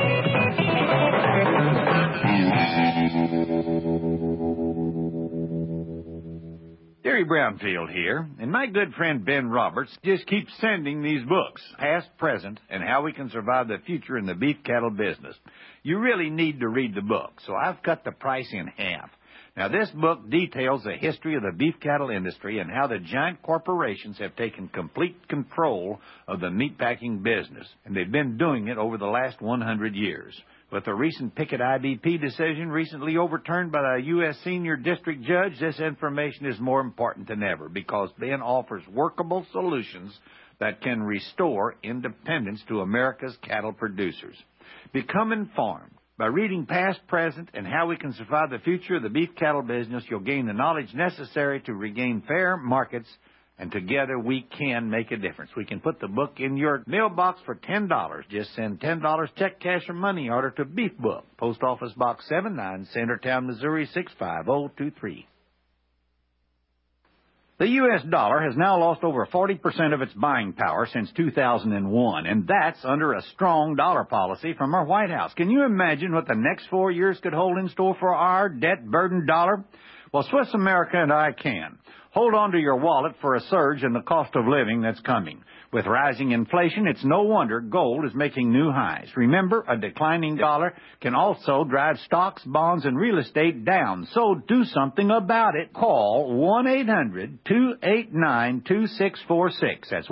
Derry Brownfield here, and my good friend Ben Roberts just keeps sending these books, Past, Present, and How We Can Survive the Future in the Beef Cattle Business. You really need to read the book, so I've cut the price in half. Now, this book details the history of the beef cattle industry and how the giant corporations have taken complete control of the meatpacking business, and they've been doing it over the last 100 years. With the recent Pickett IBP decision recently overturned by the U.S. Senior District Judge, this information is more important than ever because Ben offers workable solutions that can restore independence to America's cattle producers. Become informed. By reading past, present, and how we can survive the future of the beef cattle business, you'll gain the knowledge necessary to regain fair markets, and together we can make a difference. We can put the book in your mailbox for $10. Just send $10 check, cash, or money order to Beef Book, Post Office Box 79, Centertown, Missouri 65023. The U.S. dollar has now lost over 40% of its buying power since 2001, and that's under a strong dollar policy from our White House. Can you imagine what the next 4 years could hold in store for our debt-burdened dollar? Well, Swiss America and I can. Hold on to your wallet for a surge in the cost of living that's coming. With rising inflation, it's no wonder gold is making new highs. Remember, a declining dollar can also drive stocks, bonds, and real estate down. So do something about it. Call 1-800-289-2646. That's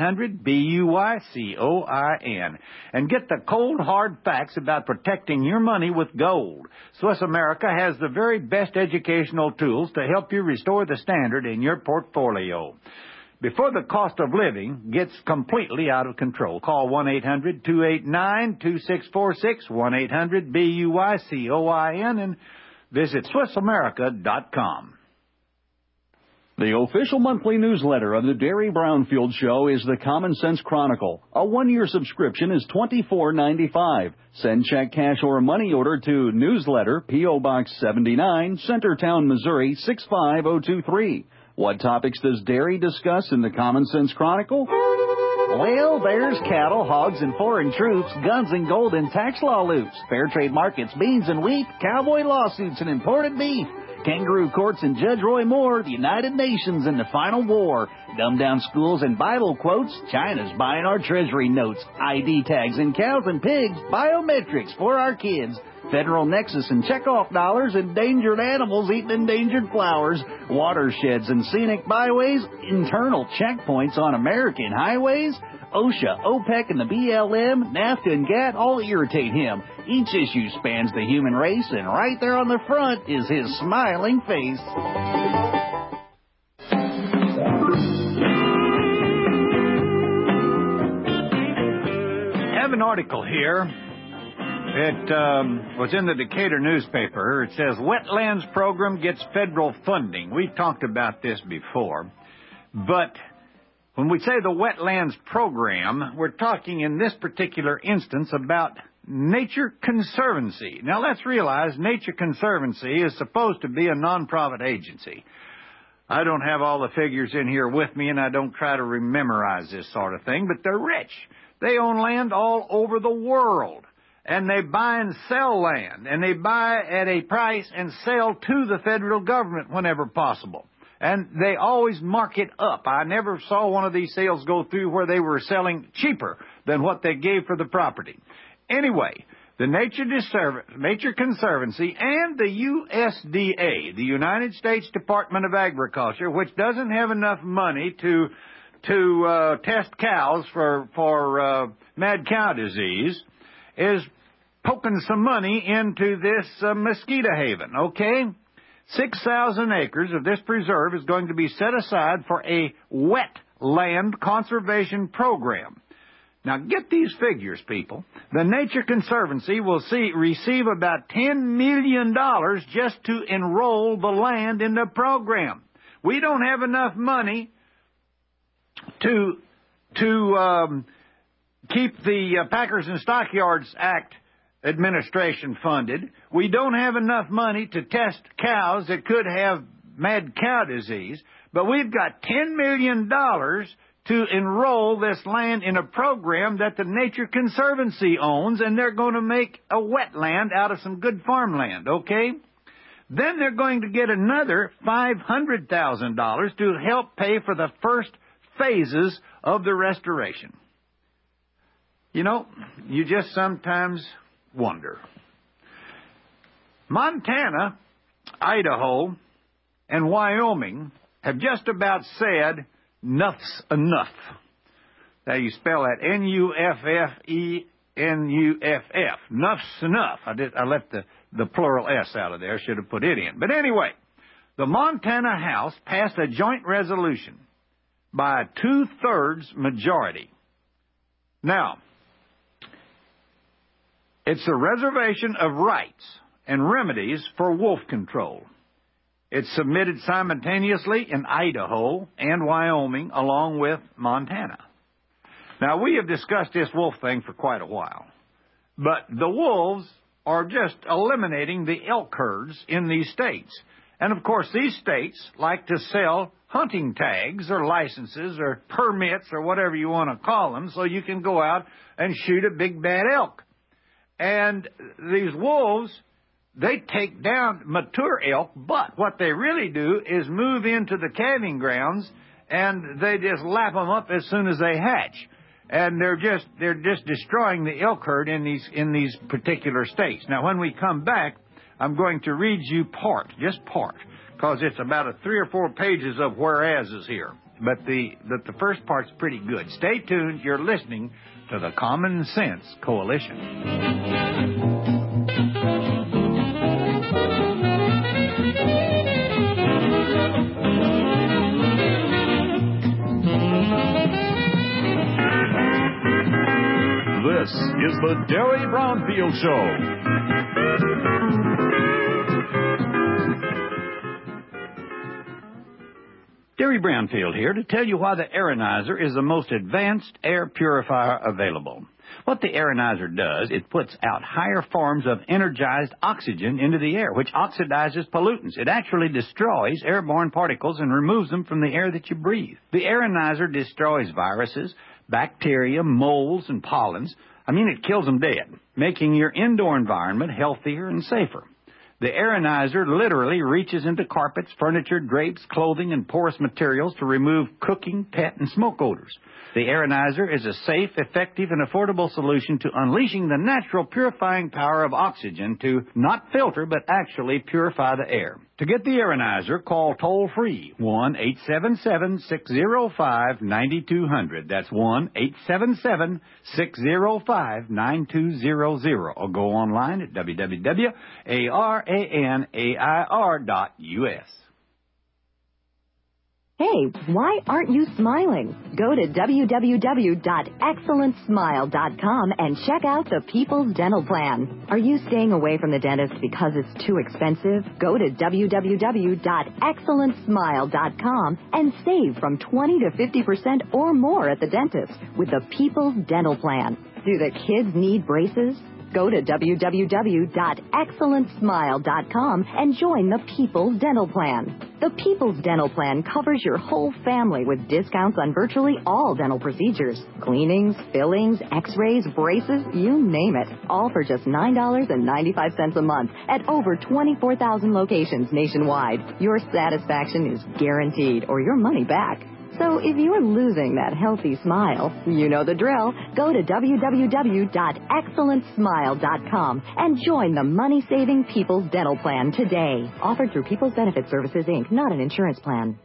1-800-BUYCOIN. And get the cold, hard facts about protecting your money with gold. Swiss America has the very best educational tools to help you restore the standard in your portfolio. Before the cost of living gets completely out of control, call 1-800-289-2646, 1-800-BUYCOIN, and visit SwissAmerica.com. The official monthly newsletter of the Derry Brownfield Show is the Common Sense Chronicle. A one-year subscription is $24.95. Send check, cash, or money order to Newsletter, P.O. Box 79, Centertown, Missouri 65023. What topics does Derry discuss in the Common Sense Chronicle? Well, there's cattle, hogs, and foreign troops, guns and gold and tax law loops, fair trade markets, beans and wheat, cowboy lawsuits and imported beef, kangaroo courts and Judge Roy Moore, the United Nations and the final war, dumbed-down schools and Bible quotes, China's buying our treasury notes, ID tags and cows and pigs, biometrics for our kids, Federal Nexus and checkoff dollars, endangered animals eating endangered flowers, watersheds and scenic byways, internal checkpoints on American highways, OSHA, OPEC, and the BLM, NAFTA, and GATT all irritate him. Each issue spans the human race, and right there on the front is his smiling face. I have an article here. It was in the Decatur newspaper. It says, Wetlands Program gets federal funding. We've talked about this before. But when we say the Wetlands Program, we're talking in this particular instance about Nature Conservancy. Now, let's realize Nature Conservancy is supposed to be a nonprofit agency. I don't have all the figures in here with me, and I don't try to memorize this sort of thing, but they're rich. They own land all over the world. And they buy and sell land, and they buy at a price and sell to the federal government whenever possible. And they always mark it up. I never saw one of these sales go through where they were selling cheaper than what they gave for the property. Anyway, the Nature Conservancy and the USDA, the United States Department of Agriculture, which doesn't have enough money to test cows for mad cow disease, is poking some money into this mosquito haven, okay? 6,000 acres of this preserve is going to be set aside for a wetland conservation program. Now, get these figures, people. The Nature Conservancy will receive about $10 million just to enroll the land in the program. We don't have enough money to keep the Packers and Stockyards Act administration funded. We don't have enough money to test cows that could have mad cow disease, but we've got $10 million to enroll this land in a program that the Nature Conservancy owns, and they're going to make a wetland out of some good farmland, okay? Then they're going to get another $500,000 to help pay for the first phases of the restoration. You know, you just sometimes wonder. Montana Idaho, and Wyoming have just about said "'Nuff's enough." Now you spell that N-U-F-F-E-N-U-F-F. Nuff's enough. I left the plural S out of there. Should have put it in. But anyway, the Montana House passed a joint resolution by a 2/3 majority. Now, it's a reservation of rights and remedies for wolf control. It's submitted simultaneously in Idaho and Wyoming, along with Montana. Now, we have discussed this wolf thing for quite a while, but the wolves are just eliminating the elk herds in these states. And, of course, these states like to sell hunting tags or licenses or permits or whatever you want to call them so you can go out and shoot a big bad elk. And these wolves, they take down mature elk, but what they really do is move into the calving grounds and they just lap them up as soon as they hatch. And they're just destroying the elk herd in these particular states. Now, when we come back, I'm going to read you just part, because it's about 3 or 4 pages of whereases here. But the first part's pretty good. Stay tuned. You're listening to the Common Sense Coalition. This is the Derry Brownfield Show. Derry Brownfield here to tell you why the Aeronizer is the most advanced air purifier available. What the Aeronizer does, it puts out higher forms of energized oxygen into the air, which oxidizes pollutants. It actually destroys airborne particles and removes them from the air that you breathe. The Aeronizer destroys viruses, bacteria, molds, and pollens. It kills them dead, making your indoor environment healthier and safer. The Aeronizer literally reaches into carpets, furniture, drapes, clothing, and porous materials to remove cooking, pet, and smoke odors. The Aeronizer is a safe, effective, and affordable solution to unleashing the natural purifying power of oxygen to not filter, but actually purify the air. To get the Aeronizer, call toll-free 1-877-605-9200. That's 1-877-605-9200. Or go online at www.aranair.us. Hey, why aren't you smiling? Go to www.excellentsmile.com and check out the People's Dental Plan. Are you staying away from the dentist because it's too expensive? Go to www.excellentsmile.com and save from 20 to 50% or more at the dentist with the People's Dental Plan. Do the kids need braces? Go to www.excellentsmile.com and join the People's Dental Plan. The People's Dental Plan covers your whole family with discounts on virtually all dental procedures. Cleanings, fillings, x-rays, braces, you name it. All for just $9.95 a month at over 24,000 locations nationwide. Your satisfaction is guaranteed or your money back. So if you're losing that healthy smile, you know the drill. Go to www.excellentsmile.com and join the money-saving People's Dental Plan today. Offered through People's Benefit Services, Inc., not an insurance plan.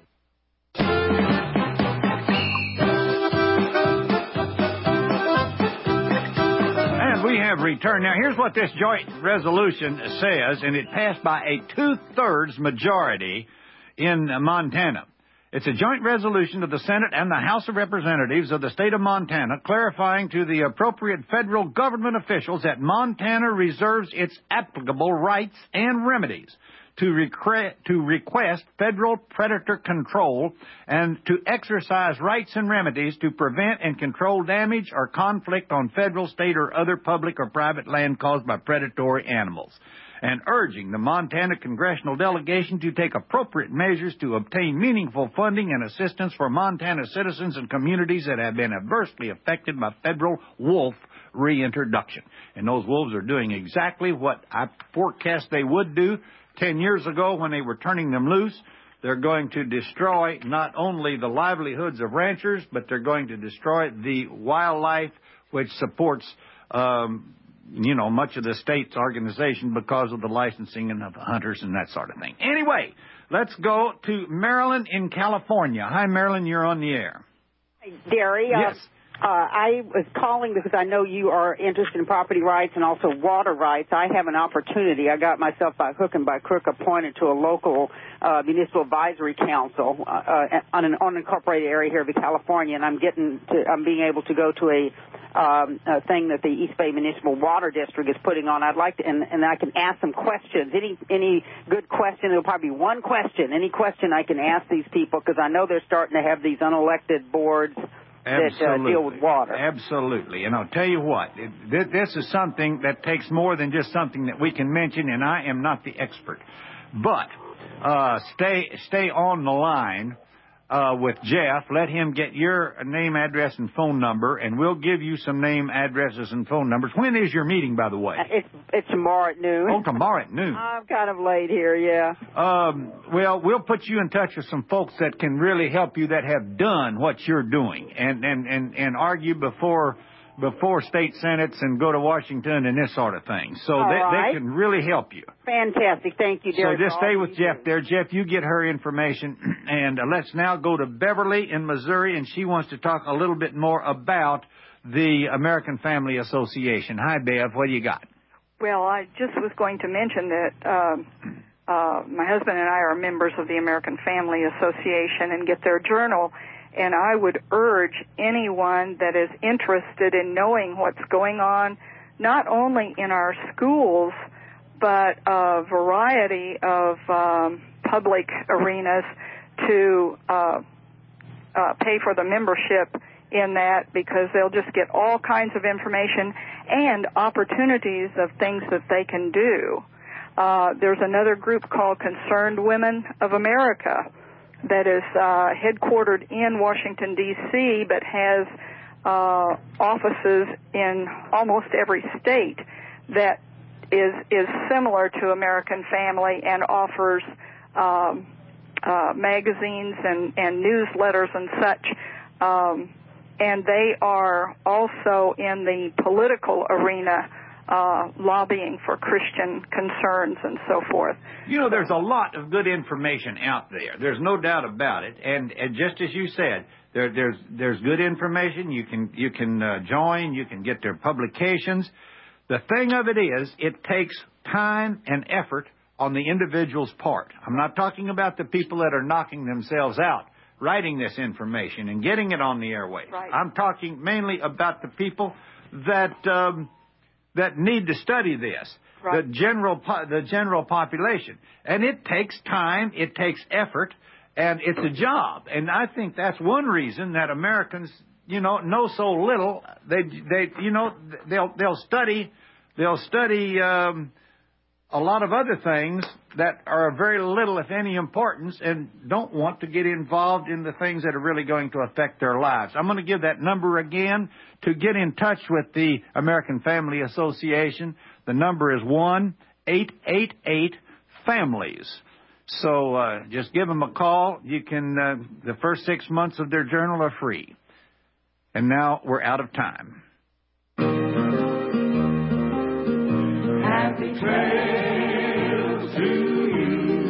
And we have returned. Now, here's what this joint resolution says, and it passed by a 2/3 majority in Montana. It's a joint resolution of the Senate and the House of Representatives of the state of Montana clarifying to the appropriate federal government officials that Montana reserves its applicable rights and remedies to request federal predator control and to exercise rights and remedies to prevent and control damage or conflict on federal, state, or other public or private land caused by predatory animals, and urging the Montana congressional delegation to take appropriate measures to obtain meaningful funding and assistance for Montana citizens and communities that have been adversely affected by federal wolf reintroduction. And those wolves are doing exactly what I forecast they would do 10 years ago when they were turning them loose. They're going to destroy not only the livelihoods of ranchers, but they're going to destroy the wildlife which supports much of the state's organization because of the licensing and of hunters and that sort of thing. Anyway, let's go to Marilyn in California. Hi, Marilyn, you're on the air. Hey, Gary. Yes. I was calling because I know you are interested in property rights and also water rights. I have an opportunity. I got myself by hook and by crook appointed to a local municipal advisory council on an unincorporated area here of California, and I'm being able to go to a thing that the East Bay Municipal Water District is putting on. I'd like to, and I can ask some questions. Any good question? There'll probably be one question. Any question I can ask these people, because I know they're starting to have these unelected boards that deal with water. Absolutely. And I'll tell you what, this is something that takes more than just something that we can mention, and I am not the expert. But stay on the line with Jeff. Let him get your name, address, and phone number, and we'll give you some name, addresses, and phone numbers. When is your meeting, by the way? It's tomorrow at noon. Oh, tomorrow at noon. I'm kind of late here, yeah. Well, we'll put you in touch with some folks that can really help you, that have done what you're doing, and argue before state senates and go to Washington and this sort of thing. So they can really help you. Fantastic. Thank you, Derek. So just stay with Jeff there. Jeff, you get her information. And let's now go to Beverly in Missouri, and she wants to talk a little bit more about the American Family Association. Hi, Bev. What do you got? Well, I just was going to mention that my husband and I are members of the American Family Association and get their journal. And I would urge anyone that is interested in knowing what's going on, not only in our schools, but a variety of public arenas, to pay for the membership in that, because they'll just get all kinds of information and opportunities of things that they can do. There's another group called Concerned Women of America that is headquartered in Washington, D.C., but has offices in almost every state, that is similar to American Family and offers magazines and newsletters and such. And they are also in the political arena, lobbying for Christian concerns and so forth. There's a lot of good information out there. There's no doubt about it. And just as you said, there's good information. You can join. You can get their publications. The thing of it is, it takes time and effort on the individual's part. I'm not talking about the people that are knocking themselves out writing this information and getting it on the airwaves. Right. I'm talking mainly about the people that need to study this, right. the general population. And it takes time, it takes effort, and it's a job. And I think that's one reason that Americans, know so little. They'll study a lot of other things that are of very little, if any, importance, and don't want to get involved in the things that are really going to affect their lives. I'm going to give that number again to get in touch with the American Family Association. The number is 1-888-FAMILIES. So just give them a call. You can. The first 6 months of their journal are free. And now we're out of time. Happy trails to you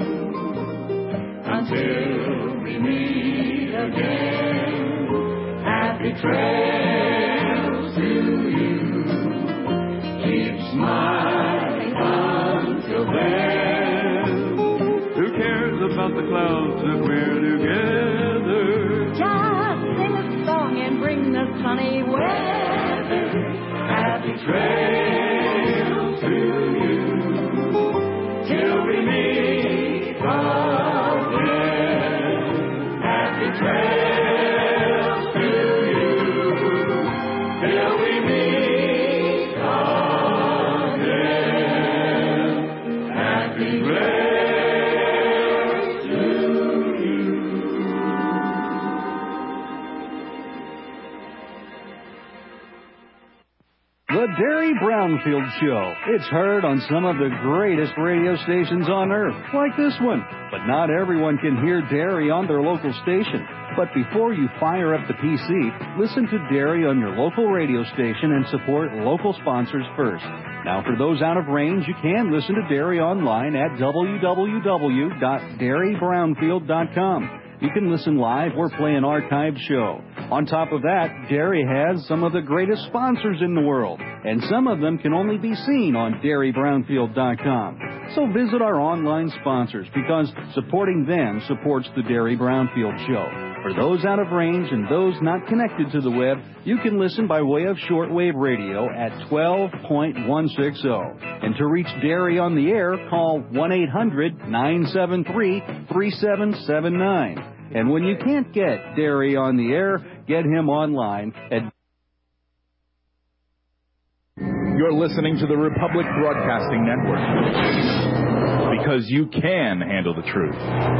until we meet again. Happy trails to you. Keep smiling until then. Who cares about the clouds if we're together? Just sing a song and bring the sunny weather. Happy trails to you till we meet again. Happy trails to you till we meet again. Happy trails to you. The Derry Brownfield Show. It's heard on some of the greatest radio stations on earth, like this one. But not everyone can hear Derry on their local station. But before you fire up the PC, listen to Derry on your local radio station and support local sponsors first. Now, for those out of range, you can listen to Derry online at www.derrybrownfield.com. You can listen live or play an archived show. On top of that, Derry has some of the greatest sponsors in the world, and some of them can only be seen on DerryBrownfield.com. So visit our online sponsors, because supporting them supports the Derry Brownfield Show. For those out of range and those not connected to the web, you can listen by way of shortwave radio at 12.160. And to reach Derry on the air, call 1-800-973-3779. And when you can't get Derry on the air, get him online at... You're listening to the Republic Broadcasting Network, because you can handle the truth.